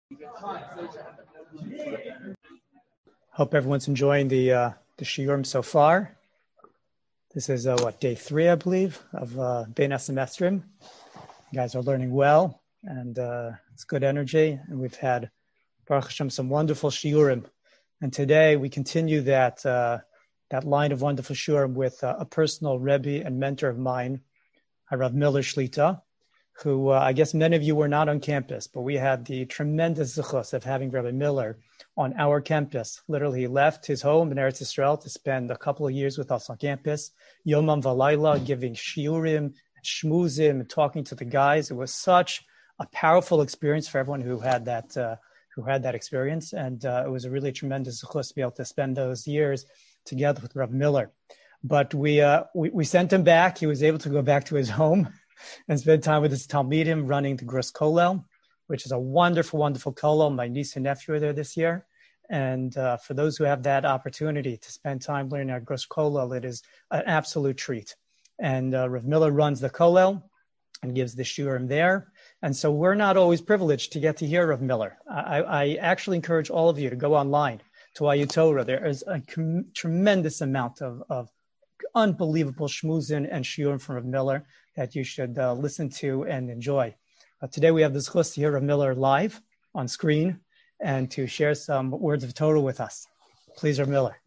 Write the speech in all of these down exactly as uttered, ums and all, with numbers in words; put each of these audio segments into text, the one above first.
Hope everyone's enjoying the uh, the shiurim so far. This is uh, what, day three, I believe, of uh, Bein HaSemestrim. You guys are learning well, and uh, it's good energy. And we've had, Baruch Hashem, some wonderful shiurim. And today we continue that uh, that line of wonderful shiurim with uh, a personal Rebbe and mentor of mine, Rav Miller Shlita, who uh, I guess many of you were not on campus, but we had the tremendous zechus of having Rabbi Miller on our campus. Literally, he left his home in Eretz Yisrael to spend a couple of years with us on campus, Yomam Valayla, giving shiurim, shmuzim, and talking to the guys. It was such a powerful experience for everyone who had that uh, who had that experience, and uh, it was a really tremendous zechus to be able to spend those years together with Rabbi Miller. But we, uh, we we sent him back. He was able to go back to his home and spend time with his Talmidim running the Grus Kollel, which is a wonderful, wonderful kollel. My niece and nephew are there this year. And uh, for those who have that opportunity to spend time learning at Grus Kollel, it is an absolute treat. And uh, Rav Miller runs the kollel and gives the shiurim there. And so we're not always privileged to get to hear Rav Miller. I, I actually encourage all of you to go online to I U Torah. There is a com- tremendous amount of, of unbelievable shmuzin and shiurim from Rav Miller that you should uh, listen to and enjoy. Uh, today we have the zechus to hear Rav Miller live on screen and to share some words of Torah with us. Please, Rav Miller.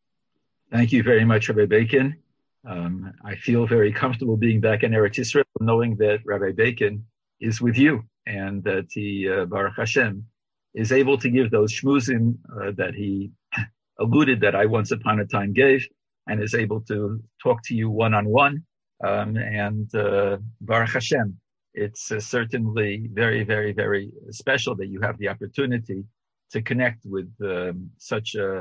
Thank you very much, Rabbi Bacon. Um, I feel very comfortable being back in Eretz Yisrael, knowing that Rabbi Bacon is with you and that he, uh, Baruch Hashem, is able to give those shmuzim uh, that he alluded that I once upon a time gave, and is able to talk to you one-on-one. Um, and uh, Baruch Hashem, it's uh, certainly very, very, very special that you have the opportunity to connect with um, such a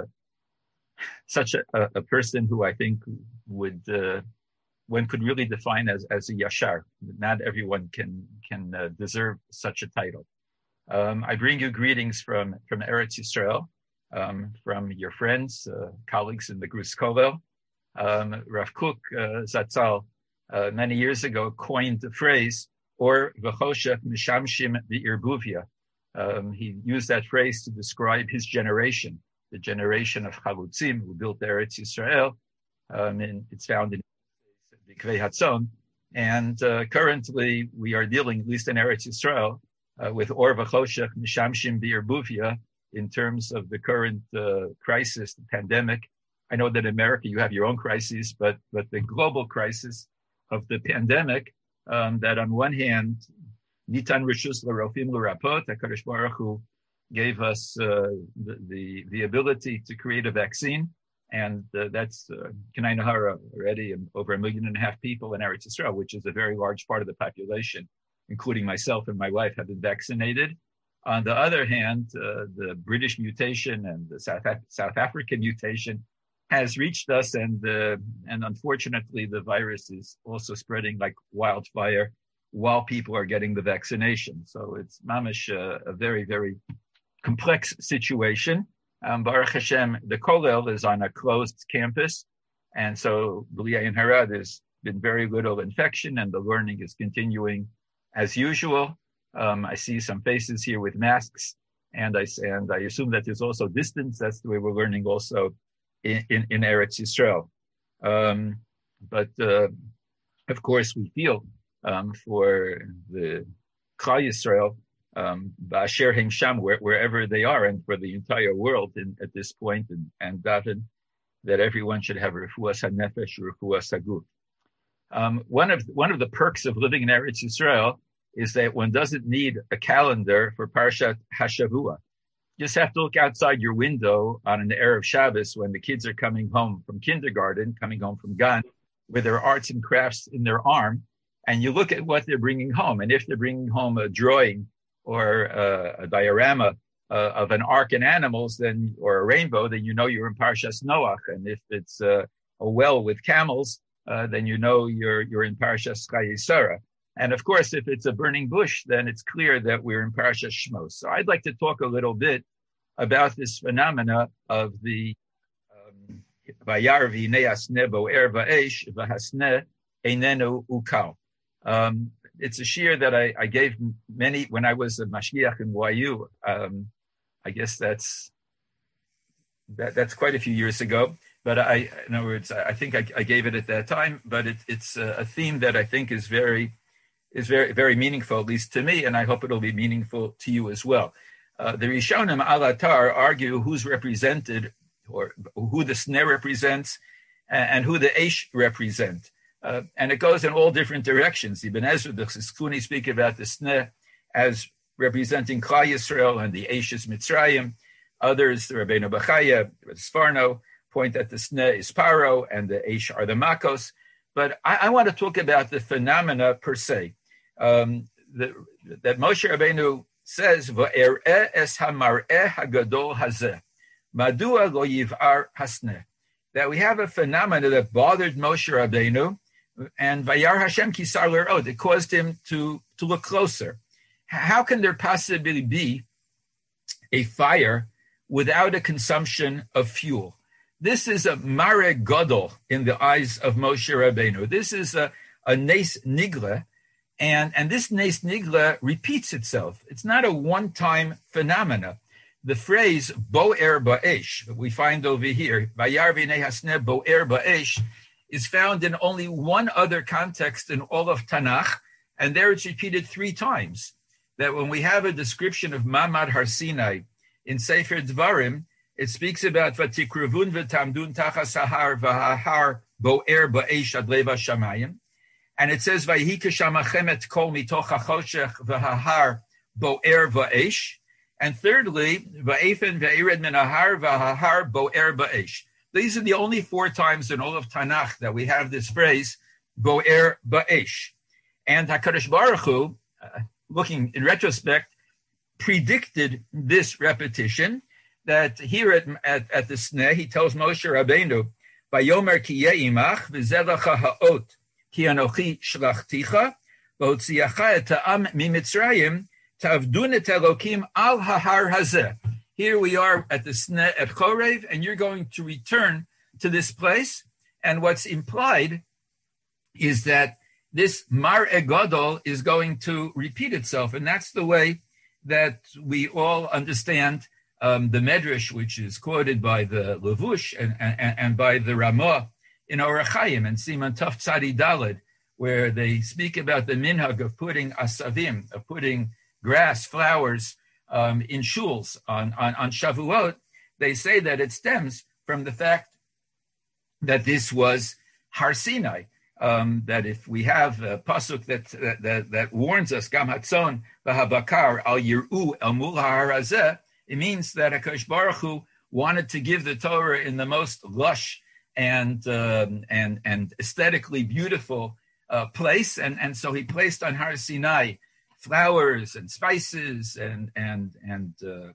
such a, a person who I think would uh, one could really define as as a yashar. Not everyone can can uh, deserve such a title. Um, I bring you greetings from from Eretz Yisrael, um, from your friends, uh, colleagues in the Grus Kollel. Um, Rav Kook uh, Zatzal uh, many years ago coined the phrase or v'choshech mishamshim v'irbuvia. Um, he used that phrase to describe his generation, the generation of Chalutzim who built Eretz Yisrael. Um, and it's found in Bikvei Hatzon. And uh, currently we are dealing, at least in Eretz Yisrael, uh, with or v'choshech mishamshim v'irbuvia in terms of the current uh, crisis, the pandemic. I know that in America you have your own crises, but but the global crisis of the pandemic, um, that on one hand, Nitan Rishus L'Rofim L'Rapot, HaKadosh Baruch Hu gave us uh, the, the the ability to create a vaccine, and uh, that's uh, Kanai Nahara already, and over a million and a half people in Eretz Yisrael, which is a very large part of the population, including myself and my wife, have been vaccinated. On the other hand, uh, the British mutation and the South Af- South African mutation has reached us, and uh, and unfortunately the virus is also spreading like wildfire while people are getting the vaccination. So it's mamish uh, a very, very complex situation. Um, Baruch Hashem, the kollel is on a closed campus, and so B'li Ayin Hara, there's been very little infection, and the learning is continuing as usual. Um, I see some faces here with masks, and I and I assume that there's also distance. That's the way we're learning also In, in, in Eretz Yisrael. Um, but, uh, of course, we feel um, for the Klal Yisrael, um, Ba'asher Hein Sham, where, wherever they are, and for the entire world in, at this point, and, and daven that everyone should have refuas hanefesh, refuas haguf. Um, one of one of the perks of living in Eretz Yisrael is that one doesn't need a calendar for Parshat Hashavua. You just have to look outside your window on an Erev Shabbos when the kids are coming home from kindergarten, coming home from Gan, with their arts and crafts in their arm, and you look at what they're bringing home. And if they're bringing home a drawing or uh, a diorama uh, of an ark and animals, then or a rainbow, then you know you're in Parshas Noach. And if it's uh, a well with camels, uh, then you know you're you're in Parshas Chayei Sarah. And of course, if it's a burning bush, then it's clear that we're in Parashas Shmos. So I'd like to talk a little bit about this phenomena of the Vayar v'hinei hasneh bo'er va'esh v'hasneh einenu ukal. it's a shir that I, I gave many when I was a mashgiach in Y U. Um, I guess that's that, that's quite a few years ago. But I, in other words, I think I, I gave it at that time. But it, it's a, a theme that I think is very is very very meaningful, at least to me, and I hope it'll be meaningful to you as well. Uh, the Rishonim al Atar argue who's represented, or who the sneh represents, and, and who the eish represent. Uh, and it goes in all different directions. Ibn Ezra, the Chizkuni speak about the sneh as representing Klal Yisrael and the eish is Mitzrayim. Others, the Rabbeinu Bachaya, Sfarno, point that the sneh is Paro and the eish are the Makos. But I, I want to talk about the phenomena per se. Um, the, that Moshe Rabbeinu says, "Va'ereh es hamar'eh hagadol hazeh, madua lo yiv'ar hasneh." That we have a phenomena that bothered Moshe Rabbeinu, and Vayar Hashem kisar l'ra'ot, it caused him to, to look closer. How can there possibly be a fire without a consumption of fuel? This is a mare gadol in the eyes of Moshe Rabbeinu. This is a, a nes nigla, and, and this nes nigla repeats itself. It's not a one-time phenomena. The phrase bo'er ba'esh, that we find over here, Vayar v'nei hasneh bo'er ba'esh, is found in only one other context in all of Tanakh, and there it's repeated three times. That when we have a description of Mamad Har Sinai in Sefer Dvarim, it speaks about Vatikruvun v'tamdun tachas hahar v'hahar bo'er ba'esh ad leva shamayim, and it says Vayhi kashamachem et kol mitoch hachoshech v'hahar bo'er ba'esh, and thirdly Va'efen ve'ered min hahar v'hahar bo'er ba'esh. These are the only four times in all of Tanakh that we have this phrase, Bo'er Ba'esh. And HaKadosh Baruch Hu, uh, looking in retrospect, predicted this repetition, that here at, at, at the Sneh, he tells Moshe Rabbeinu, Vayomer ki ye'imach v'zelacha ha'ot ki anochi shlachticha v'hotziacha et ha'am mimitzrayim ta'avdun et Elokim al ha'har hazeh. Here we are at the Sneh at Chorev, and you're going to return to this place. And what's implied is that this Mar Egodol is going to repeat itself. And that's the way that we all understand um, the Medrash, which is quoted by the Levush and, and, and by the Ramah in Orach Chaim and Siman Tov Tzadi Daled, where they speak about the minhag of putting asavim, of putting grass, flowers, Um, in shuls on, on, on Shavuot. They say that it stems from the fact that this was Har Sinai, um, that if we have a pasuk that, that, that, that warns us, Gam Hatzon v'habakar al yir'u el mul ha'ar hazeh, it means that HaKadosh Baruch Hu wanted to give the Torah in the most lush and, um, and, and aesthetically beautiful uh, place, and, and so he placed on Har Sinai flowers and spices and and and uh,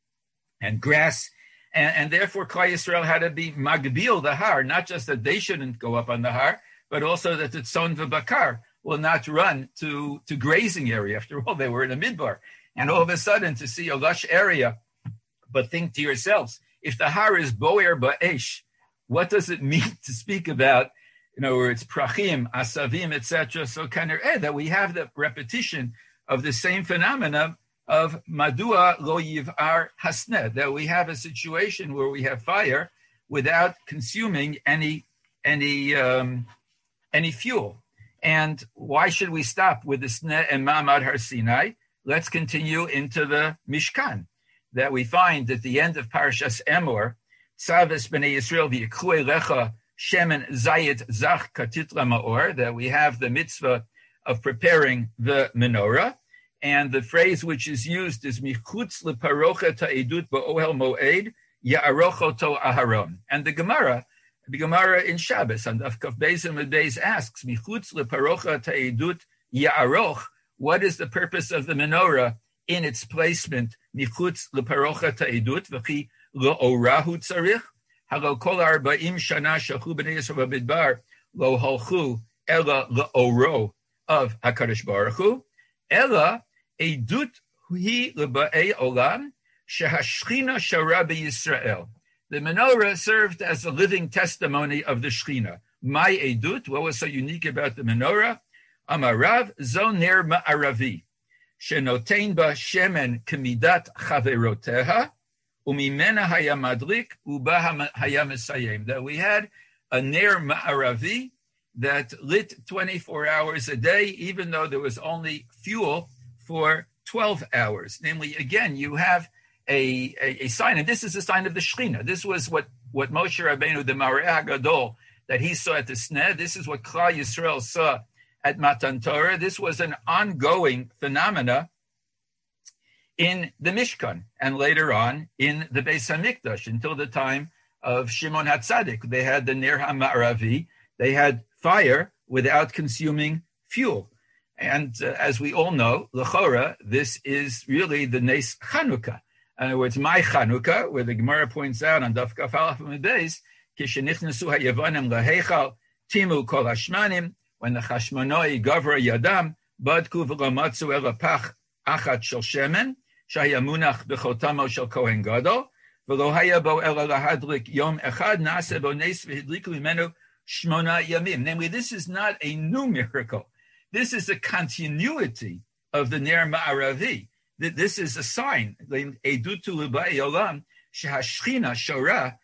and grass, and, and therefore Klal Yisrael had to be magbil the har, not just that they shouldn't go up on the har, but also that the tzon v'bakar will not run to to grazing area. After all, they were in a midbar, and all of a sudden to see a lush area. But think to yourselves, if the har is bo'er ba'esh, what does it mean to speak about, in other words, prachim, asavim, et cetera? So kind of eh, that we have the repetition of the same phenomena of madua lo yiv'ar hasneh, that we have a situation where we have fire without consuming any any um, any fuel. And why should we stop with the sneh and Mamad Har Sinai? Let's continue into the Mishkan, that we find at the end of Parashas Emor, Tzaves b'nei Yisrael v'yikhu elecha shemen zayit zach katitra ma'or, that we have the mitzvah of preparing the menorah, and the phrase which is used is michutz leparocha ta'edut ba'ohel moed ya'arochoto aharon. And the Gemara, the Gemara in Shabbos on Daf Kaf Beis and Beis asks michutz leparocha ta'edut ya'aroch. What is the purpose of the menorah in its placement? Michutz leparocha ta'edut v'chi lo'orahu tzarich halo kol arba'im shana shachu b'nei Yisrael b'midbar lo halchu ela lo'oro of HaKadosh Baruch Hu, ela edut hi leba'ei olam shehashchina shara b'Yisrael. The menorah served as a living testimony of the Shechina. My edut, what was so unique about the menorah? Amarav zoner ma'aravi, shenotein ba shemen kemidat chaveroteha, umimena haya madlik, uba haya mesayem. That we had a ner ma'aravi that lit twenty-four hours a day, even though there was only fuel for twelve hours. Namely, again, you have a, a, a sign, and this is a sign of the Shekhinah. This was what, what Moshe Rabbeinu, the Mareh HaGadol, that he saw at the Sneh. This is what Klal Yisrael saw at Matan Torah. This was an ongoing phenomena in the Mishkan, and later on in the Beis HaMikdash, until the time of Shimon HaTzadik. They had the Ner HaMa'aravi. They had fire without consuming fuel. And uh, as we all know, L'chora, this is really the Nes Chanukah. In other words, my Chanukah, where the Gemara points out on Daf Kaf Aleph Amud Beis, Kishenichnasu HaYavanim LaHeichal Timu Kol Hashmanim, when the Chashmanoi Gavra Yadam, Badku V'Lamatzu El Pach Achat Shel Shemen, Shaya Munach B'Chotamo Shel Kohen Gadol, V'Lo Haya Bo El Lahadlik Yom Echad Nase Bo Nes V'Hidliku Imenu Shmona Yamim. Namely, this is not a new miracle. This is a continuity of the Ner Ma'aravi. This is a sign. Edutu l'ba'ei olam shehashchina shora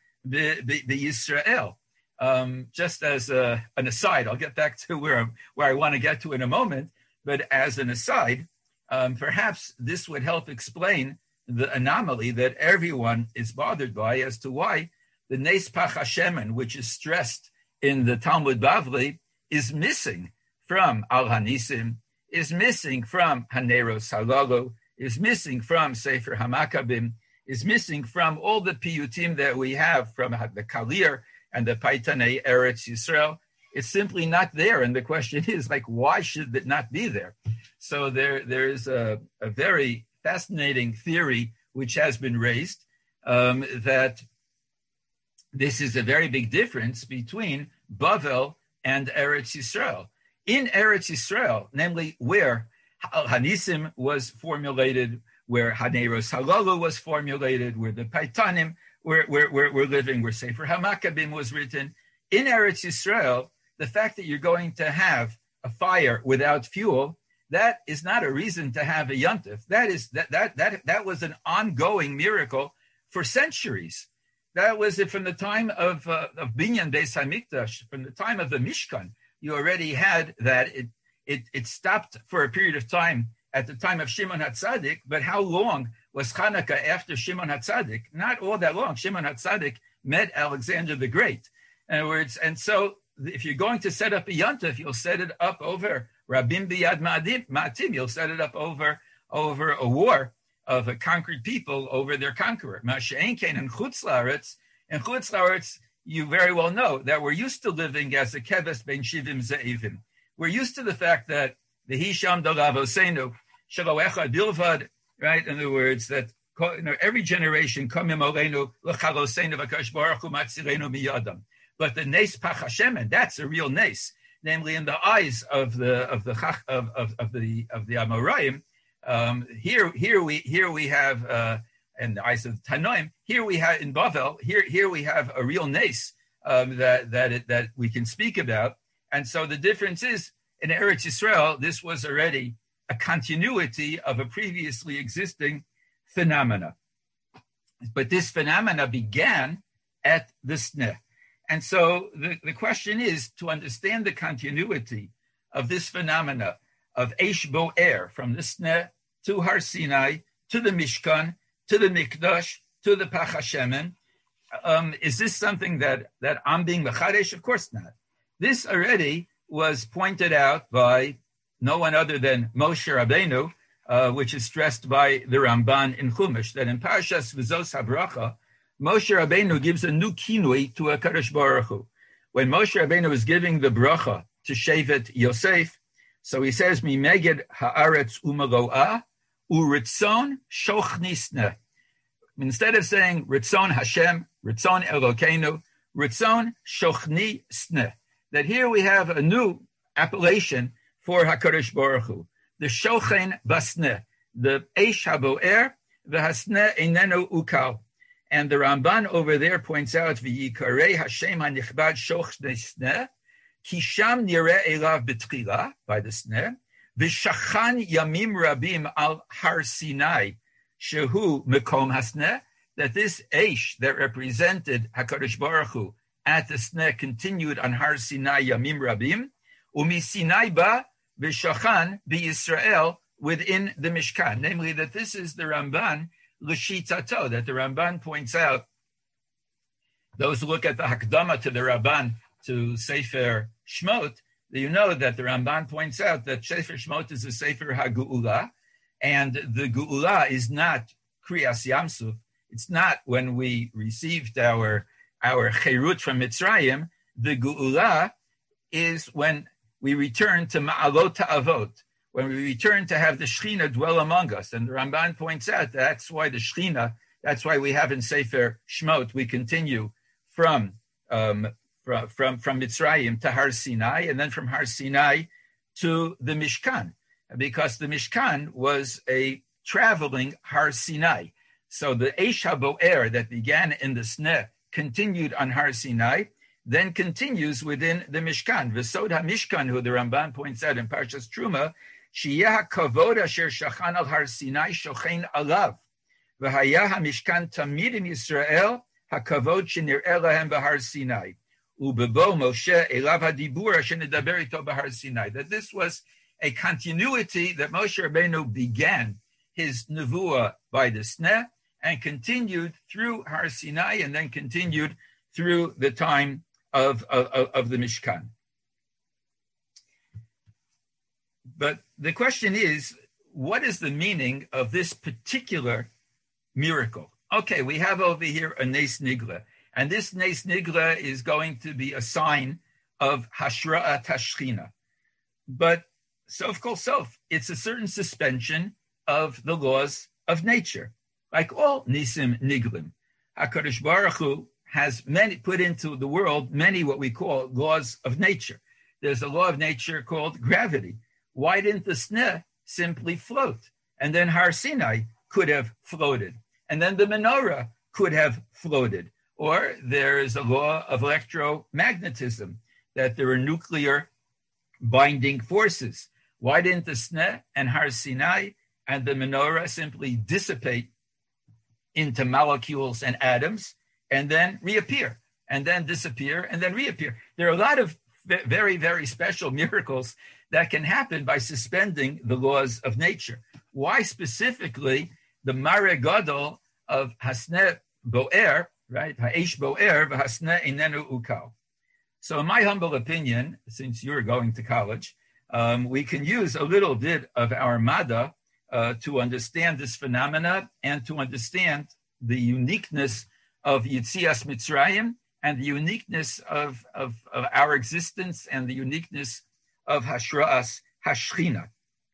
b'Yisrael. Um, just as a, an aside, I'll get back to where I'm, where I want to get to in a moment. But as an aside, um, perhaps this would help explain the anomaly that everyone is bothered by as to why the Nes Pach HaShemen, which is stressed in the Talmud Bavli, is missing from Al Hanisim, is missing from Haneros Halalu, is missing from Sefer Hamakabim, is missing from all the piyutim that we have from the Kalir and the Paitanei Eretz Yisrael. It's simply not there. And the question is, like, why should it not be there? So there, there is a, a very fascinating theory which has been raised, um, that this is a very big difference between Bavel and Eretz Yisrael. In Eretz Yisrael, namely where Hanisim was formulated, where Haneros Halalu was formulated, where the Paitanim were, were, were, were living, where Sefer HaMakabim was written, in Eretz Yisrael, the fact that you're going to have a fire without fuel, that is not a reason to have a yontif. That is that that that that was an ongoing miracle for centuries. That was it from the time of uh, of Binyan Beis Hamikdash, from the time of the Mishkan. You already had that. It, it it stopped for a period of time at the time of Shimon HaTzadik, but how long was Hanukkah after Shimon HaTzadik? Not all that long. Shimon HaTzadik met Alexander the Great. In other words, and so if you're going to set up a yontif, you'll set it up over Rabim Biyad Ma'atim. You'll set it up over, over a war of a conquered people over their conqueror. Masha'en Kain and Chutz La'aretz. In Chutz La'aretz, you very well know that we're used to living as a keves ben shivim ze'ivim. We're used to the fact that the hisham dolavosenu shelo echad bilvad, right? In other words, that you know, every generation kamim oleinu l'chalosenu v'kadosh baruch hu matzilenu miyadam. But the nes pach Hashem, that's a real nes, namely in the eyes of the of the of of, of the of the Amoraim. Um, here here we here we have. Uh, and the eyes of the Tanoim. Here we have in Bavel. Here, here we have a real nes um, that that it, that we can speak about. And so the difference is in Eretz Yisrael, this was already a continuity of a previously existing phenomena. But this phenomena began at the Sneh. And so the, the question is to understand the continuity of this phenomena of Eish Bo'er from the Sneh to Har Sinai to the Mishkan, to the Mikdash, to the Pach HaShemen. Um, is this something that, that I'm being mechadesh? Of course not. This already was pointed out by no one other than Moshe Rabbeinu, uh, which is stressed by the Ramban in Chumash, that in Parashas V'zos HaBracha, Moshe Rabbeinu gives a new kinui to HaKadosh Baruch Hu. When Moshe Rabbeinu is giving the bracha to Shevet Yosef, so he says, Mi meged ha'aretz u'malo'ah, Uritzon shochnisne. Instead of saying Ritzon Hashem, Ritzon Elokeinu, Ritzon shochni sne. That here we have a new appellation for HaKadosh Baruch Hu. The shochen basne, the eish haboer, the hasne einenu ukal. And the Ramban over there points out V'yikarei Hashem hanichbad shochni sne, Kisham nireh elav b'tchila, by the sneh, v'shachan yamim rabim al Har Sinai, shehu mekom hasneh, that this Eish that represented HaKadosh Baruch Hu at the sneh continued on Har Sinai yamim rabim, umi Sinai ba v'shachan b'Yisrael, within the Mishkan, namely that this is the Ramban l'shitato, that the Ramban points out. Those who look at the Hakdama to the Ramban to Sefer Shmot, you know that the Ramban points out that Sefer Shmot is a Sefer HaGu'ula, and the Gu'ula is not Kriyas Yamsuf. It's not when we received our, our Cherut from Mitzrayim. The Gu'ula is when we return to Ma'alot Avot, when we return to have the Shechina dwell among us. And the Ramban points out that's why the Shechina, that's why we have in Sefer Shmot, we continue from um, from, from, from Mitzrayim to Har Sinai, and then from Har Sinai to the Mishkan, because the Mishkan was a traveling Har Sinai. So the Eish HaBo'er that began in the Sneh continued on Har Sinai, then continues within the Mishkan. V'sod HaMishkan, who the Ramban points out in Parshas Truma, Shiyah HaKavod Asher Shachan Al Har Sinai Shochein Alav, V'haya HaMishkan Tamid in Yisrael HaKavod Shenir'eh Lahem B'Har Sinai, Ubebo Moshe Elav HaDibur Asher Nedaber Ito B'Har Sinai. That this was a continuity that Moshe Rabbeinu began his nevuah by the Sneh and continued through Har Sinai, and then continued through the time of, of, of the Mishkan. But the question is, what is the meaning of this particular miracle? Okay, we have over here a Nes Nigla, and this Nes Nigla is going to be a sign of Hashra'at HaShechina. But sof kol sof, it's a certain suspension of the laws of nature. Like all Nisim Niglim, HaKadosh Baruch Hu has many, put into the world many what we call laws of nature. There's a law of nature called gravity. Why didn't the Sneh simply float? And then Har Sinai could have floated. And then the menorah could have floated. Or there is a law of electromagnetism, that there are nuclear binding forces. Why didn't the Sneh and Har Sinai and the menorah simply dissipate into molecules and atoms and then reappear, and then disappear, and then reappear? There are a lot of very, very special miracles that can happen by suspending the laws of nature. Why specifically the Mare Gadol of Hasneh Bo'er, right? Ha'esh Bo'er v'Hasneh Einenu Ukal. So in my humble opinion, since you're going to college, um, we can use a little bit of our Mada uh, to understand this phenomena and to understand the uniqueness of Yitzias Mitzrayim and the uniqueness of, of, of our existence and the uniqueness of Hashra'as Hashchina.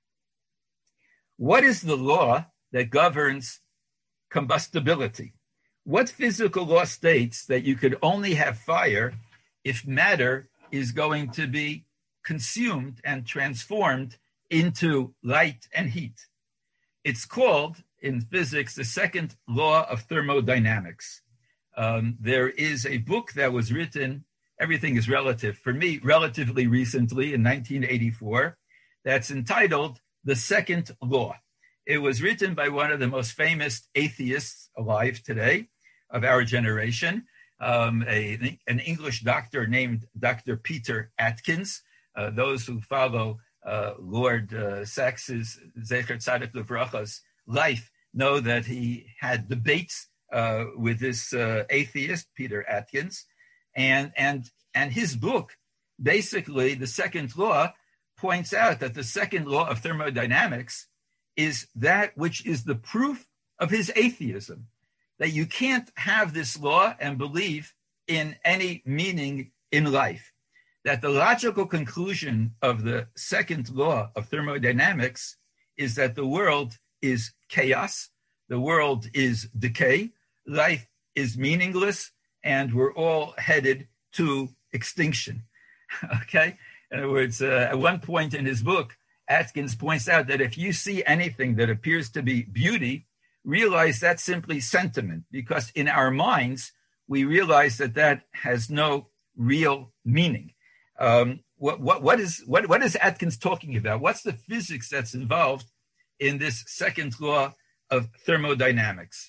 What is the law that governs combustibility? What physical law states that you could only have fire if matter is going to be consumed and transformed into light and heat? It's called, in physics, the second law of thermodynamics. Um, there is a book that was written, everything is relative, for me, relatively recently in nineteen eighty-four, that's entitled The Second Law. It was written by one of the most famous atheists alive today of our generation, um, a, an English doctor named Doctor Peter Atkins. Uh, those who follow uh, Lord uh, Sax's, Zecher Tzaddik Livracha's life know that he had debates uh, with this uh, atheist, Peter Atkins, and, and, and his book, basically, The Second Law, points out that the second law of thermodynamics is that which is the proof of his atheism, that you can't have this law and believe in any meaning in life, that the logical conclusion of the second law of thermodynamics is that the world is chaos, the world is decay, life is meaningless, and we're all headed to extinction, okay? In other words, uh, at one point in his book, Atkins points out that if you see anything that appears to be beauty, realize that's simply sentiment, because in our minds, we realize that that has no real meaning. Um, what, what, what, is, what, what is Atkins talking about? What's the physics that's involved in this second law of thermodynamics?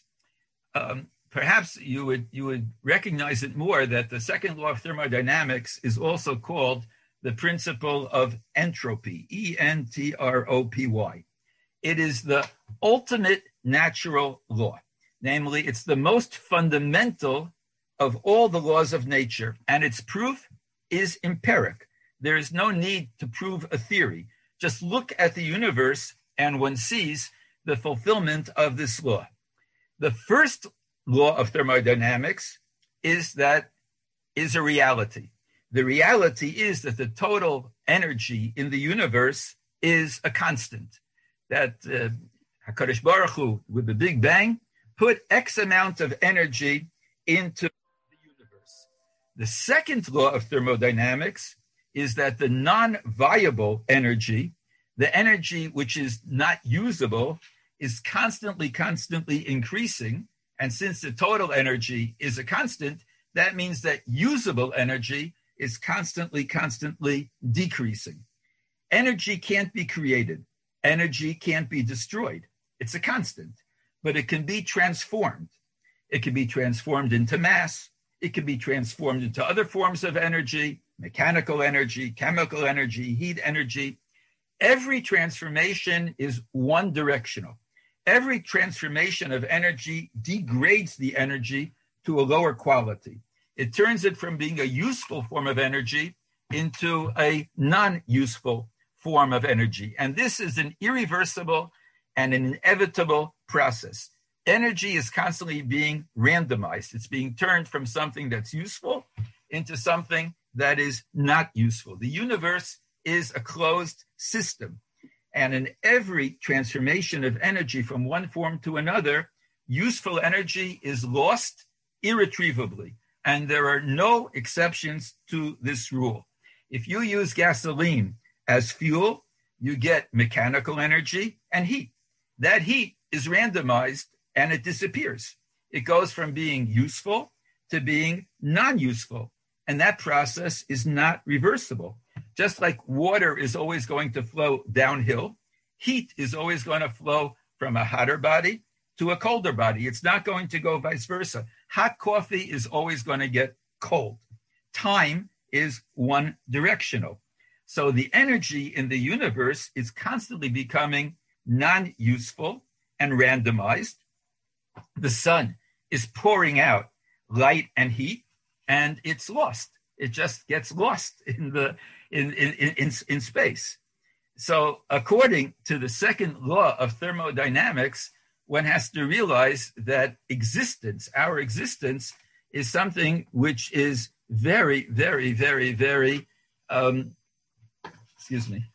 Um, perhaps you would, you would recognize it more that the second law of thermodynamics is also called the principle of entropy, E N T R O P Y. It is the ultimate natural law. Namely, it's the most fundamental of all the laws of nature, and its proof is empiric. There is no need to prove a theory. Just look at the universe and one sees the fulfillment of this law. The first law of thermodynamics is that is a reality. The reality is that the total energy in the universe is a constant. That uh, HaKadosh Baruch Hu, with the Big Bang, put X amount of energy into the universe. The second law of thermodynamics is that the non-viable energy, the energy which is not usable, is constantly, constantly increasing. And since the total energy is a constant, that means that usable energy is constantly, constantly decreasing. Energy can't be created. Energy can't be destroyed. It's a constant, but it can be transformed. It can be transformed into mass. It can be transformed into other forms of energy, mechanical energy, chemical energy, heat energy. Every transformation is one directional. Every transformation of energy degrades the energy to a lower quality. It turns it from being a useful form of energy into a non-useful form of energy. And this is an irreversible and an inevitable process. Energy is constantly being randomized. It's being turned from something that's useful into something that is not useful. The universe is a closed system. And in every transformation of energy from one form to another, useful energy is lost irretrievably. And there are no exceptions to this rule. If you use gasoline as fuel, you get mechanical energy and heat. That heat is randomized and it disappears. It goes from being useful to being non-useful. And that process is not reversible. Just like water is always going to flow downhill, heat is always going to flow from a hotter body to a colder body. It's not going to go vice versa. Hot coffee is always going to get cold. Time is one directional. So the energy in the universe is constantly becoming non-useful and randomized. The sun is pouring out light and heat, and it's lost. It just gets lost in the in in in, in space. So according to the second law of thermodynamics, one has to realize that existence, our existence, is something which is very, very, very, very, um, excuse me,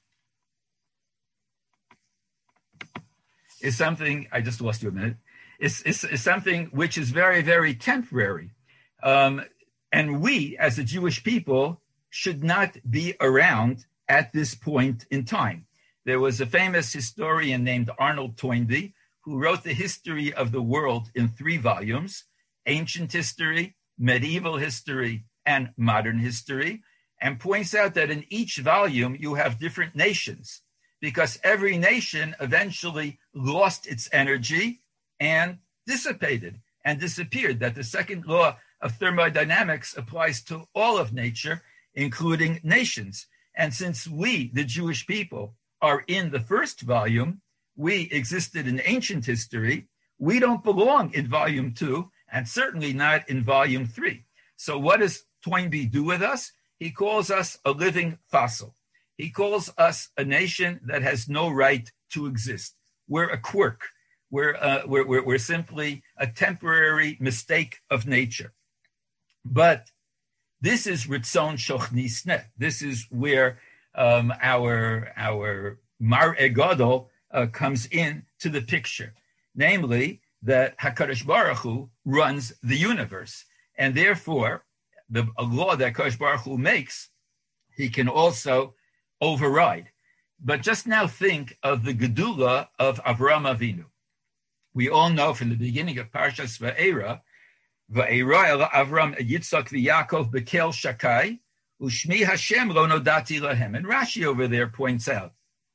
is something, I just lost you a minute, is, is, is something which is very, very temporary. Um, and we, as a Jewish people, should not be around at this point in time. There was a famous historian named Arnold Toynbee who wrote the history of the world in three volumes, ancient history, medieval history, and modern history, and points out that in each volume you have different nations because every nation eventually lost its energy and dissipated and disappeared, that the second law of thermodynamics applies to all of nature, including nations. And since we, the Jewish people, are in the first volume, we existed in ancient history, we don't belong in volume two, and certainly not in volume three. So what does Toynbee do with us? He calls us a living fossil. He calls us a nation that has no right to exist. We're a quirk. We're, uh, we're, we're, we're simply a temporary mistake of nature. But this is Ritzon Shochnisne. This is where um, our, our Mar'eh Gadol uh, comes in to the picture. Namely, that HaKadosh Baruch Hu runs the universe. And therefore, the a law that HaKadosh Baruch Hu makes, he can also override. But just now think of the Gedula of Avraham Avinu. We all know from the beginning of Parshas Va'era, Va'era el Avram Yitzchak v'Yaakov bekel shakai, Ushmi Hashem lo nodati lahem. And Rashi over there points out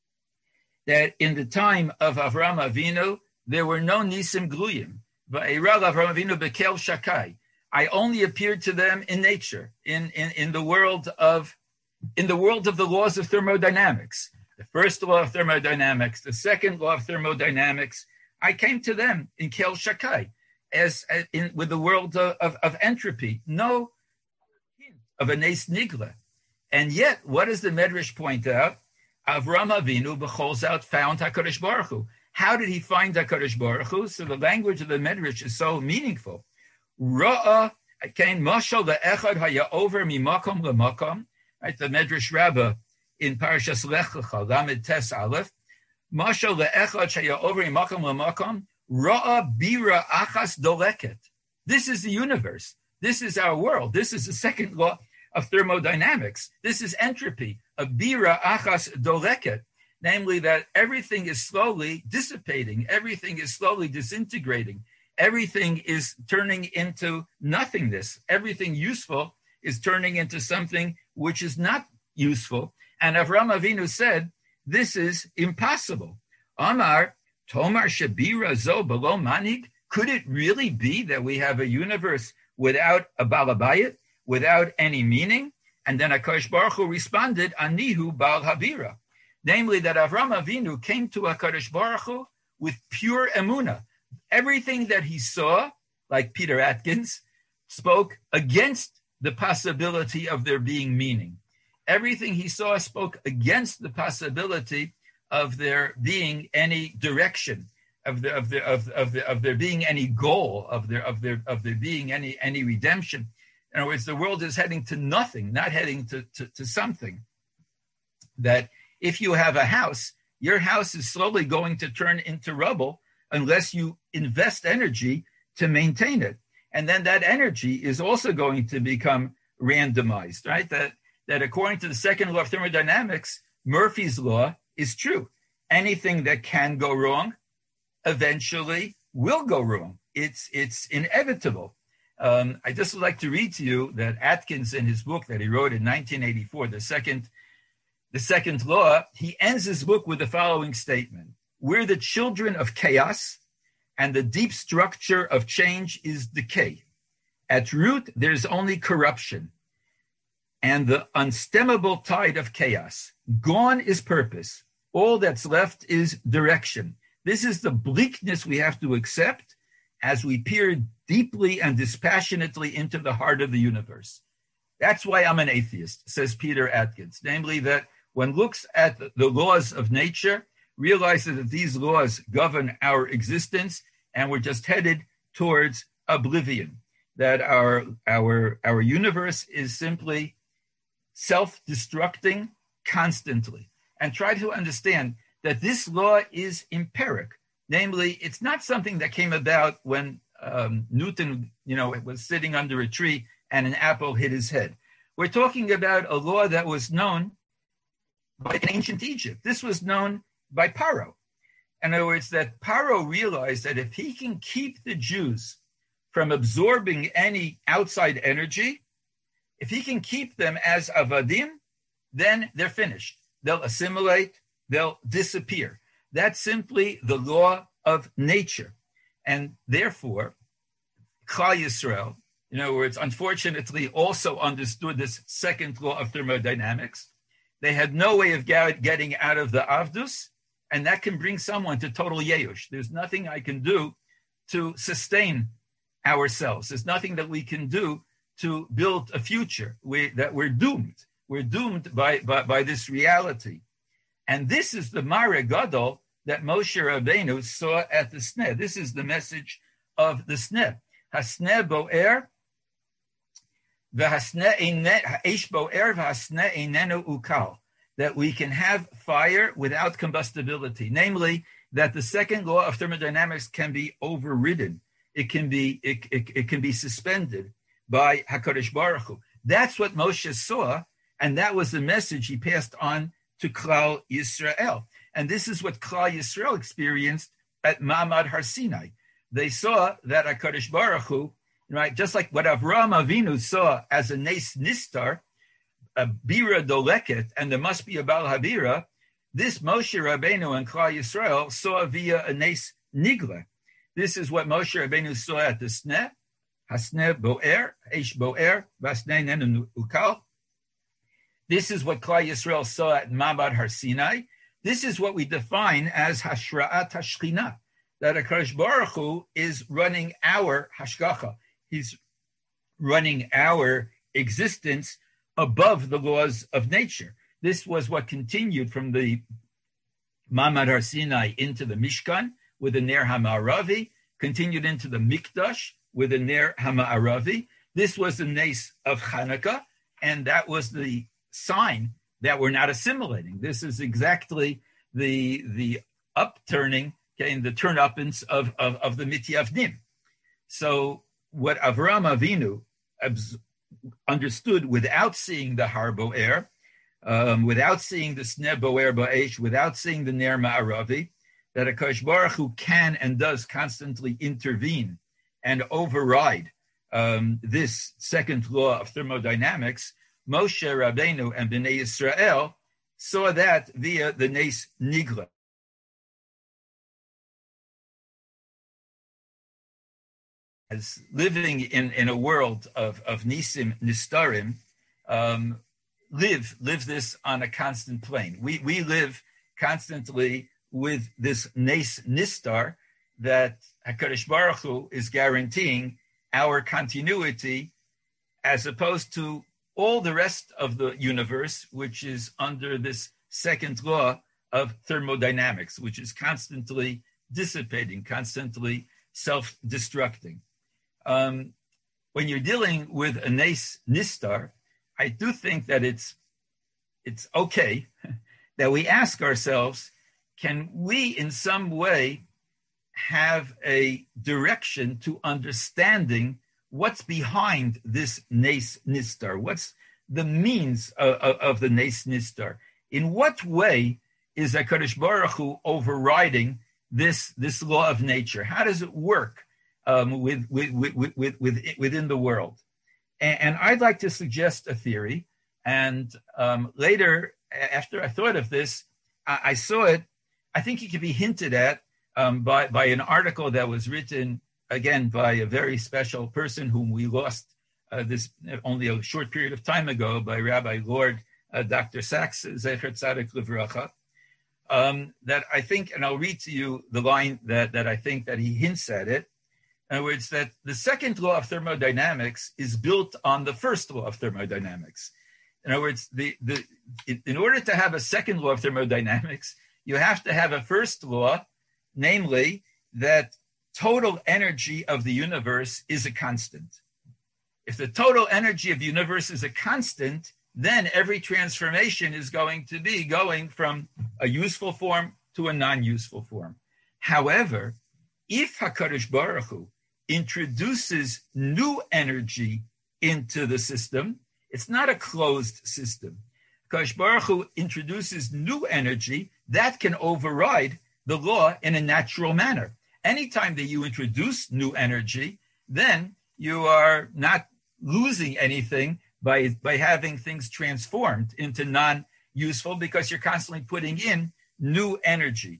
that in the time of Avraham Avinu, there were no nisim gluyim. Va'eral Avraham Avinu bekel shakai. I only appeared to them in nature, in, in, in the world of in the world of the laws of thermodynamics. The first law of thermodynamics, the second law of thermodynamics. I came to them in kel shakai, as in with the world of, of, of entropy. No hint of a nes nigla. And yet, what does the Medrash point out? Avram Avinu b'chol zot found HaKadosh Baruch Hu. How did he find HaKadosh Baruch Hu? So the language of the Medrash is so meaningful. Ra'a kain mashal le'echad haya over mimakom le'makom. Right, the Medrash Rabbah in Parashas Lech Lecha, Lamed Tes Aleph. Mashal le'echad haya over mimakom le'makom. Ra'a bira achas doleket. This is the universe. This is our world. This is the second law of thermodynamics. This is entropy. A bira achas doleket. Namely, that everything is slowly dissipating. Everything is slowly disintegrating. Everything is turning into nothingness. Everything useful is turning into something which is not useful. And Avraham Avinu said, this is impossible. Amar, Tomar Shabira Zo Below Manig. Could it really be that we have a universe without a Balabayit, without any meaning? And then HaKadosh Baruch Hu responded, Anihu Bal Habira. Namely, that Avraham Avinu came to HaKadosh Baruch Hu with pure emunah. Everything that he saw, like Peter Atkins, spoke against the possibility of there being meaning. Everything he saw spoke against the possibility of there being any direction, of the of the of, of the of there being any goal, of there of there of there being any any redemption. In other words, the world is heading to nothing, not heading to, to, to something. That if you have a house, your house is slowly going to turn into rubble unless you invest energy to maintain it. And then that energy is also going to become randomized, right? That, that according to the second law of thermodynamics, Murphy's law is true. Anything that can go wrong eventually will go wrong. It's, it's inevitable. Um, I just would like to read to you that Atkins, in his book that he wrote in nineteen eighty-four, the second, the second law, he ends his book with the following statement. We're the children of chaos, and the deep structure of change is decay. At root, there's only corruption and the unstemmable tide of chaos. Gone is purpose. All that's left is direction. This is the bleakness we have to accept as we peer deeply and dispassionately into the heart of the universe. That's why I'm an atheist, says Peter Atkins. Namely, that one looks at the laws of nature, realizes that these laws govern our existence, and we're just headed towards oblivion. That our our our universe is simply self-destructing constantly. And try to understand that this law is empiric. Namely, it's not something that came about when um, Newton, you know, was sitting under a tree and an apple hit his head. We're talking about a law that was known by ancient Egypt. This was known by Paro. In other words, that Paro realized that if he can keep the Jews from absorbing any outside energy, if he can keep them as avadim, then they're finished. They'll assimilate, they'll disappear. That's simply the law of nature. And therefore, Klal Yisrael, in other words, unfortunately also understood this second law of thermodynamics. They had no way of getting out of the Avdus, and that can bring someone to total Yeush. There's nothing I can do to sustain ourselves. There's nothing that we can do to build a future. We, that we're doomed. We're doomed by, by, by this reality. And this is the Mare Gadol that Moshe Rabbeinu saw at the Sneh. This is the message of the Sneh. Hasneh bo'er, v'hasneh eish bo'er, v'hasneh einenu ukal. That we can have fire without combustibility. Namely, that the second law of thermodynamics can be overridden. It can be, it, it, it can be suspended by HaKadosh Baruch Hu. That's what Moshe saw, and that was the message he passed on to Klal Yisrael. And this is what Klal Yisrael experienced at Ma'amad Har Sinai. They saw that HaKadosh Baruch Hu, right, just like what Avraham Avinu saw as a Nes Nistar, a bira doleket, and there must be a Baal Habira, this Moshe Rabbeinu and Klal Yisrael saw via a nes nigla. This is what Moshe Rabbeinu saw at the Sneh, Hasneh Boer, Eish Boer, Vasnei Nen Ukal. This is what Klal Yisrael saw at Mabad Har Sinai. This is what we define as Hashra'at HaShchina, that HaKadosh Baruch Hu is running our Hashgacha. He's running our existence above the laws of nature. This was what continued from the Ma'amad Har Sinai into the Mishkan with the Ner HaMa'aravi, continued into the Mikdash with the Ner HaMa'aravi. This was the Nes of Hanukkah, and that was the sign that we're not assimilating. This is exactly the, the upturning, okay, and the turn-uppance of, of, of the Mityavnim. So what Avraham Avinu understood without seeing the Har Boer, um, without seeing the Sneh Boer Ba'esh, without seeing the Ner Ma'aravi, that HaKadosh Baruch Hu can and does constantly intervene and override um, this second law of thermodynamics. Moshe Rabbeinu and Bnei Yisrael saw that via the Nes Nigla. As living in, in a world of, of Nisim Nistarim, um, live live this on a constant plane. We we live constantly with this Nes Nistar that HaKadosh Baruch Hu is guaranteeing our continuity, as opposed to all the rest of the universe, which is under this second law of thermodynamics, which is constantly dissipating, constantly self-destructing. Um, when you're dealing with a Nes Nistar, I do think that it's it's okay that we ask ourselves, can we in some way have a direction to understanding what's behind this Nes Nistar? What's the means of, of, of the Nes Nistar? In what way is HaKadosh Baruch Hu overriding this, this law of nature? How does it work um, with, with, with, with, with, within the world? And, and I'd like to suggest a theory. And um, later, after I thought of this, I, I saw it. I think it could be hinted at um, by, by an article that was written, again, by a very special person whom we lost uh, this only a short period of time ago, by Rabbi Lord uh, Doctor Sachs, Zecher Tzaddik Livracha, um, that I think, and I'll read to you the line that, that I think that he hints at it. In other words, that the second law of thermodynamics is built on the first law of thermodynamics. In other words, the, the, in order to have a second law of thermodynamics, you have to have a first law, namely that total energy of the universe is a constant. If the total energy of the universe is a constant, then every transformation is going to be going from a useful form to a non-useful form. However, if HaKadosh Baruch Hu introduces new energy into the system, it's not a closed system. HaKadosh Baruch Hu introduces new energy that can override the law in a natural manner. Anytime that you introduce new energy, then you are not losing anything by, by having things transformed into non-useful, because you're constantly putting in new energy.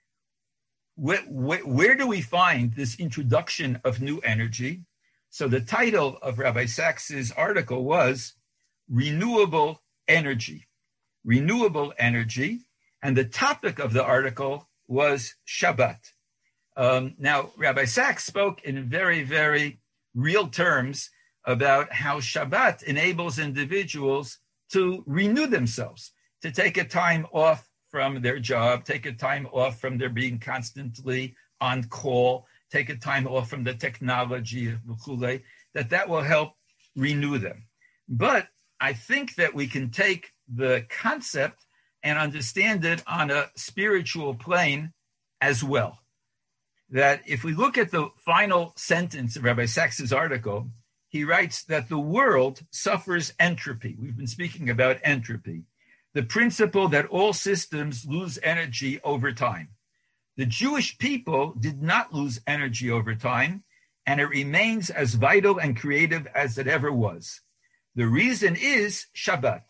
Where, where, where do we find this introduction of new energy? So the title of Rabbi Sachs's article was Renewable Energy. Renewable energy. And the topic of the article was Shabbat. Um, now, Rabbi Sachs spoke in very, very real terms about how Shabbat enables individuals to renew themselves, to take a time off from their job, take a time off from their being constantly on call, take a time off from the technology, that that will help renew them. But I think that we can take the concept and understand it on a spiritual plane as well. That if we look at the final sentence of Rabbi Sachs's article, he writes that the world suffers entropy. We've been speaking about entropy, the principle that all systems lose energy over time. The Jewish people did not lose energy over time, and it remains as vital and creative as it ever was. The reason is Shabbat.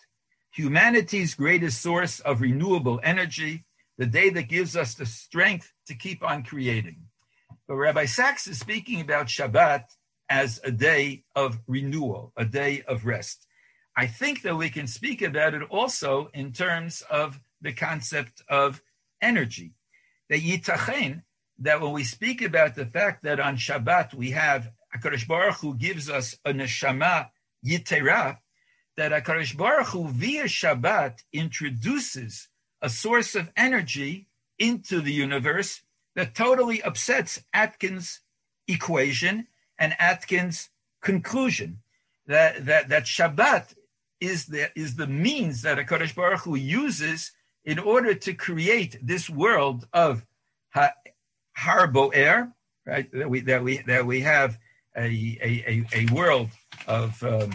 humanity's greatest source of renewable energy, the day that gives us the strength to keep on creating. But Rabbi Sachs is speaking about Shabbat as a day of renewal, a day of rest. I think that we can speak about it also in terms of the concept of energy. That yitachen, that when we speak about the fact that on Shabbat we have HaKadosh Baruch Hu gives us a neshama yitera, that HaKadosh Baruch Hu via Shabbat introduces a source of energy into the universe that totally upsets Atkins' equation and Atkins' conclusion. That, that, that Shabbat is the, is the means that HaKadosh Baruch Hu uses in order to create this world of ha, Har Bo'er, right? That we, that we, that we have a, a, a, a world of, um,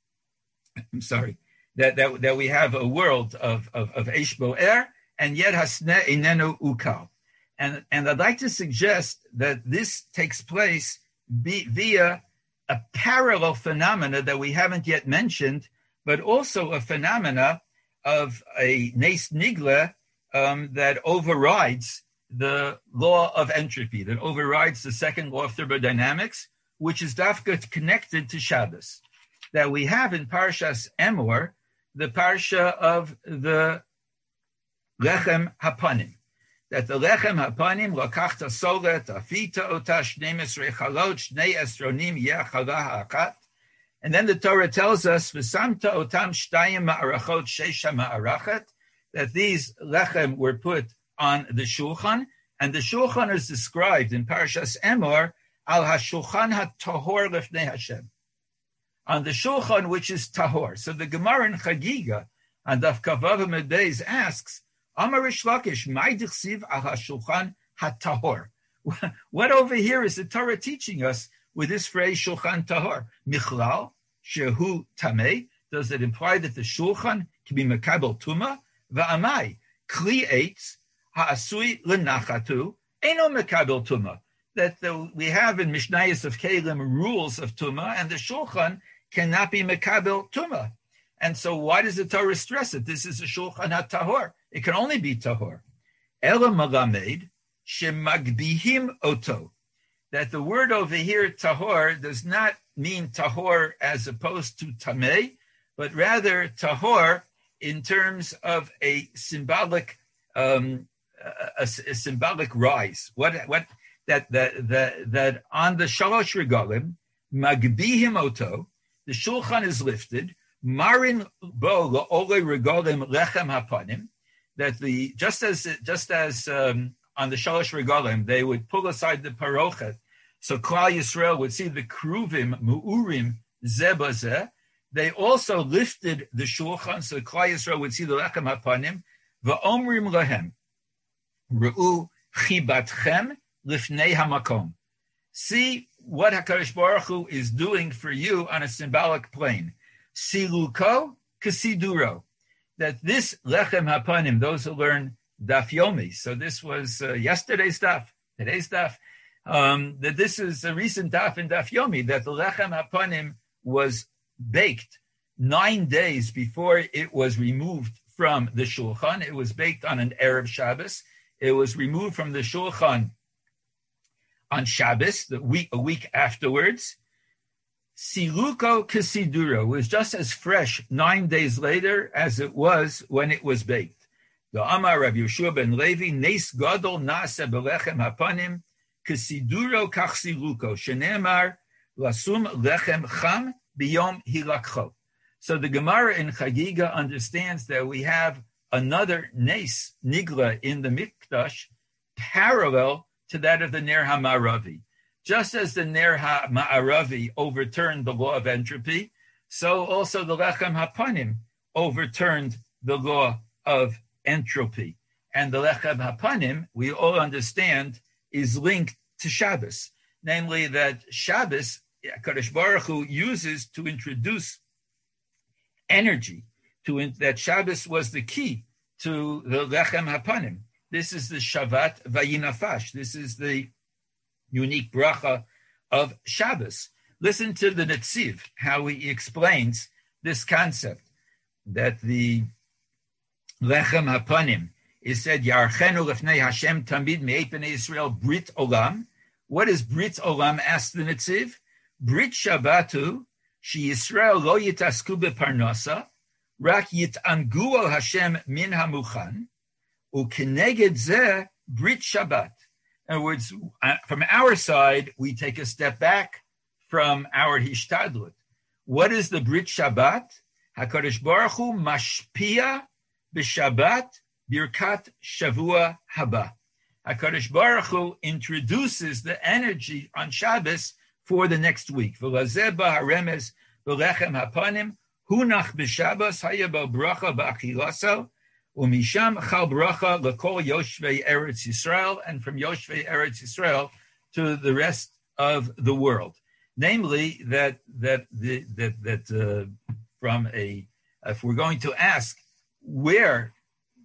I'm sorry, that, that, that we have a world of, of, of Eish Bo'er, and yet Hasne Einenu Ukal. And, and I'd like to suggest that this takes place be, via a parallel phenomena that we haven't yet mentioned, but also a phenomena of a Nes Nigla um, that overrides the law of entropy, that overrides the second law of thermodynamics, which is dafka connected to Shabbos. That we have in Parshas Emor, the parsha of the Lechem Hapanim. That the Lechem Hapanim, Lakachta Solet, Afita Ota, Shnei Mesrei Chalot, Shnei Esronim, Yeh Chala Ha'akat. And then the Torah tells us, V'samta Otam Shtayim Ma'arachot Sheisha Ma'arachat, that these Lechem were put on the Shulchan, and the Shulchan is described in Parshas Emor, Al HaShulchan HaTahor Lefnei Hashem. On the Shulchan, which is Tahor. So the Gemara in Chagiga, on Daf Kavav Medbeis asks, Amar Rish Lakish, Mai Dichsiv Al HaShulchan HaTahor. What over here is the Torah teaching us with this phrase, Shulchan Tahor? Michlal, Shehu Tameh, does it imply that the Shulchan can be Mekabel Tuma? Va'amai, Kli Eitz, Ha'asui L'nachatu, Eno Mekabel Tuma. That the, we have in Mishnayos of Kalim rules of Tuma, and the Shulchan cannot be Mekabel Tuma. And so why does the Torah stress it? This is a Shulchan HaTahor. It can only be Tahor. Ela Malamed, Shemagbihim Oto. That the word over here, Tahor, does not mean Tahor as opposed to Tameh, but rather Tahor in terms of a symbolic, um, a, a symbolic rise. What, what, that, that, that, that on the Shalosh Regalim, Magbihim Oto, the Shulchan is lifted, Marin Bo La'ole Regalim Lechem Hapanim, that the, just as, just as, um, on the Shalosh Regalim, they would pull aside the Parochet, so Klal Yisrael would see the Kruvim, Mu'urim, Zebazeh. They also lifted the Shulchan, so Klal Yisrael would see the Lechem HaPanim, V'omrim Lahem, Re'u Chibatchem Lifnei HaMakom. See what HaKadosh Baruch Hu is doing for you on a symbolic plane. Siluko Kasiduro. That this Lechem HaPanim, those who learn Daf Yomi, so this was uh, yesterday's Daf, today's Daf, Um, that this is a recent daf in Daf Yomi, that the Lechem HaPanim was baked nine days before it was removed from the Shulchan. It was baked on an Erev Shabbos. It was removed from the Shulchan on Shabbos, the week, a week afterwards. Siluko Kasiduro was just as fresh nine days later as it was when it was baked. The Amar Rav Yeshua ben Levi, Nes Gadol Nasa Belechem HaPanim, Kasiduro Kachsiluko, Shenemar Lasum Lechem Cham Biyom Hilakcho. So the Gemara in Chagiga understands that we have another Nes Nigla in the Mikdash parallel to that of the Ner HaMa'aravi. Just as the Ner HaMa'aravi overturned the law of entropy, so also the Lechem HaPanim overturned the law of entropy. And the Lechem HaPanim, we all understand, is linked to Shabbos. Namely that Shabbos, Kadosh Baruch Hu uses to introduce energy, to in, that Shabbos was the key to the Lechem HaPanim. This is the Shavat Vayinafash. This is the unique bracha of Shabbos. Listen to the Netziv, how he explains this concept. that the Lechem Hapanim is said, Yarchenu lefnei Hashem tamid me'et b'nei Yisrael Brit Olam. What is Brit Olam? Asked the Netziv. Brit Shabbatu, she Yisrael lo yitasku beparnasa, rak yitangu al Hashem min hamuchan, u'keneged zeh Brit Shabbat. In other words, from our side, we take a step back from our hishtadlut. What is the Brit Shabbat? HaKadosh Baruch Hu mashpia b'Shabbat birkat shavua haba. HaKadosh Baruch Hu introduces the energy on Shabbos for the next week. V'lazeh ba haremes v'lechem hapanim hunach b'Shabbos haya ba bracha ba'achilaso umisham chal bracha l'kol yoshvei Eretz Yisrael, and from yoshvei Eretz Yisrael to the rest of the world. Namely, that that the, that that uh, from a, if we're going to ask where,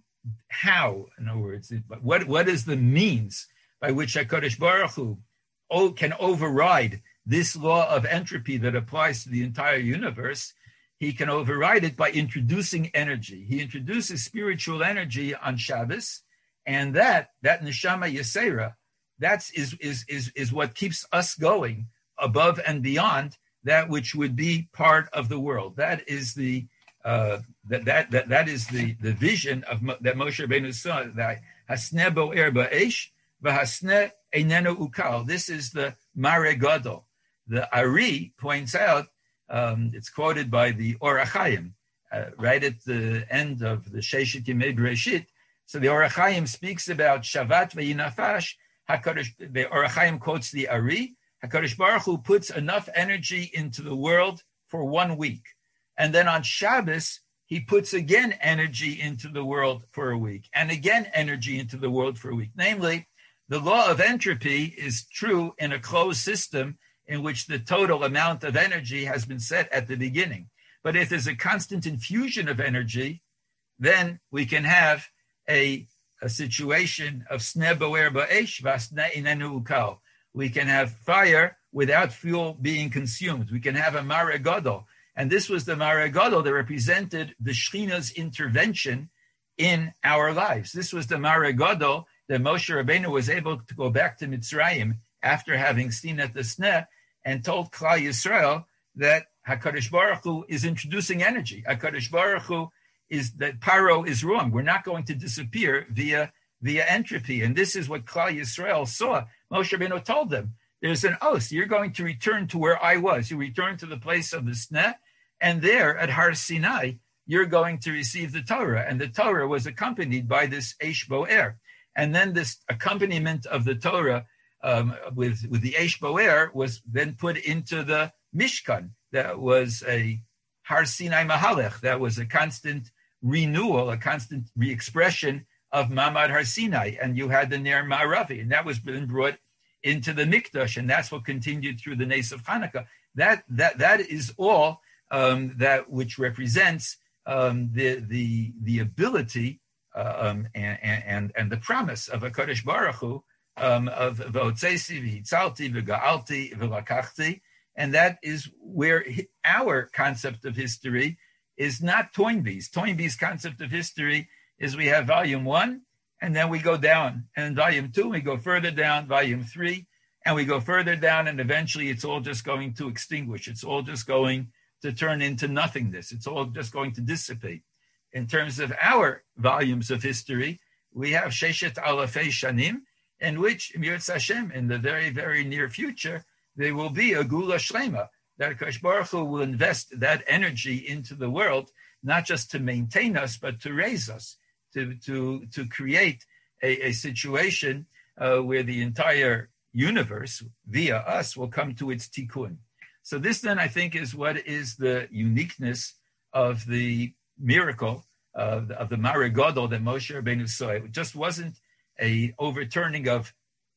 how, in other words, what what is the means by which HaKadosh Baruch Hu oh, can override this law of entropy that applies to the entire universe? He can override it by introducing energy. He introduces spiritual energy on Shabbos, and that that neshama yesera, that's is is is is what keeps us going above and beyond that which would be part of the world. That is the uh, that, that that that is the the vision of that Moshe Rabbeinu saw. That hasne bo'er ba'esh v'hasne einenu ukal. This is the Mare Gadol. The Ari points out. Um, it's quoted by the Or HaChaim, uh, right at the end of the Sheshet Yemei Bereshit. So the Or HaChaim speaks about Shavat ve'yinafash. HaKadosh, the Or HaChaim quotes the Ari. HaKadosh Baruch Hu puts enough energy into the world for one week. And then on Shabbos, he puts again energy into the world for a week. And again energy into the world for a week. Namely, the law of entropy is true in a closed system in which the total amount of energy has been set at the beginning. But if there's a constant infusion of energy, then we can have a, a situation of sne bo'er ba'esh v'asne inenu ukal. We can have fire without fuel being consumed. We can have a Mare Gadol. And this was the Mare Gadol that represented the Shechina's intervention in our lives. This was the Mare Gadol that Moshe Rabbeinu was able to go back to Mitzrayim after having seen at the Sneh, and told Klal Yisrael that HaKadosh Baruch Hu is introducing energy. HaKadosh Baruch Hu is, that Paro is wrong. We're not going to disappear via via entropy. And this is what Klal Yisrael saw. Moshe Rabbeinu told them, there's an oath. You're going to return to where I was. You return to the place of the Sneh, and there at Har Sinai, you're going to receive the Torah. And the Torah was accompanied by this Eish Bo'er. And then this accompaniment of the Torah Um, with with the Eish Bo'er was then put into the Mishkan. That was a Har Sinai Mahalech. That was a constant renewal, a constant re-expression of Mamad Har Sinai. And you had the Ner Ma'aravi, and that was then brought into the Mikdash, and that's what continued through the Nes of Hanukkah. That that that is all um, that which represents um, the the the ability uh, um, and, and and the promise of a Kodesh Baruch Hu. Um, of V'otzesi, V'hitzalti, V'ga'alti, V'lakachti, and that is where our concept of history is not Toynbee's. Toynbee's concept of history is we have volume one, and then we go down, and volume two, we go further down, volume three, and we go further down, and eventually it's all just going to extinguish. It's all just going to turn into nothingness. It's all just going to dissipate. In terms of our volumes of history, we have Sheshet Alafei Shanim, in which, Mirz Hashem, in the very, very near future, there will be a Gula Shlema, that HaKadosh Baruch Hu will invest that energy into the world, not just to maintain us, but to raise us, to, to, to create a, a situation uh, where the entire universe, via us, will come to its tikkun. So this then, I think, is what is the uniqueness of the miracle of, of the Mare Gadol that Moshe Rabbeinu saw. It just wasn't a overturning of,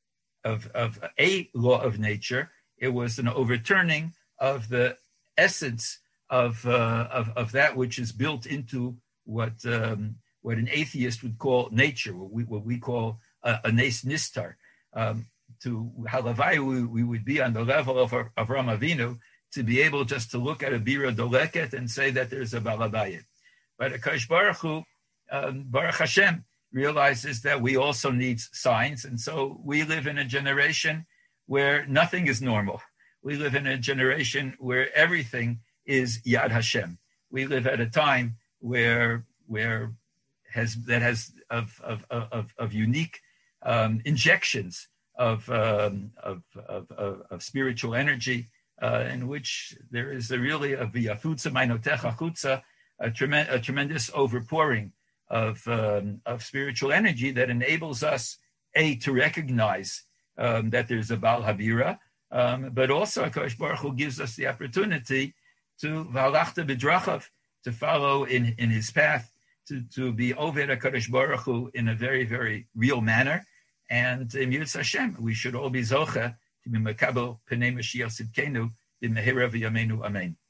of, of a law of nature. It was an overturning of the essence of, uh, of, of that which is built into what, um, what an atheist would call nature, what we, what we call a, a nes nistar. Um, to Halavai, we, we would be on the level of, of Avraham Avinu to be able just to look at a bira doleket and say that there's a balabayit. But Akash Baruch Hu, um, Baruch Hashem, realizes that we also need signs. And so we live in a generation where nothing is normal. We live in a generation where everything is Yad Hashem. We live at a time where where has that has of of of, of unique um, injections of, um, of, of of of spiritual energy, uh, in which there is a really a v'yafutza ma'inotecha chutza, a, trem- a tremendous overpouring of um, of spiritual energy that enables us a to recognize um, that there's a Baal Habira, um, but also HaKadosh Baruch Hu gives us the opportunity to v'halachta b'drachav, to follow in, in his path, to, to be Oved HaKadosh Baruch Hu in a very, very real manner. And in Yirtzeh Hashem, we should all be zocha to be mekabel pnei Mashiach Sidkenu b'mehera v'yameinu amen.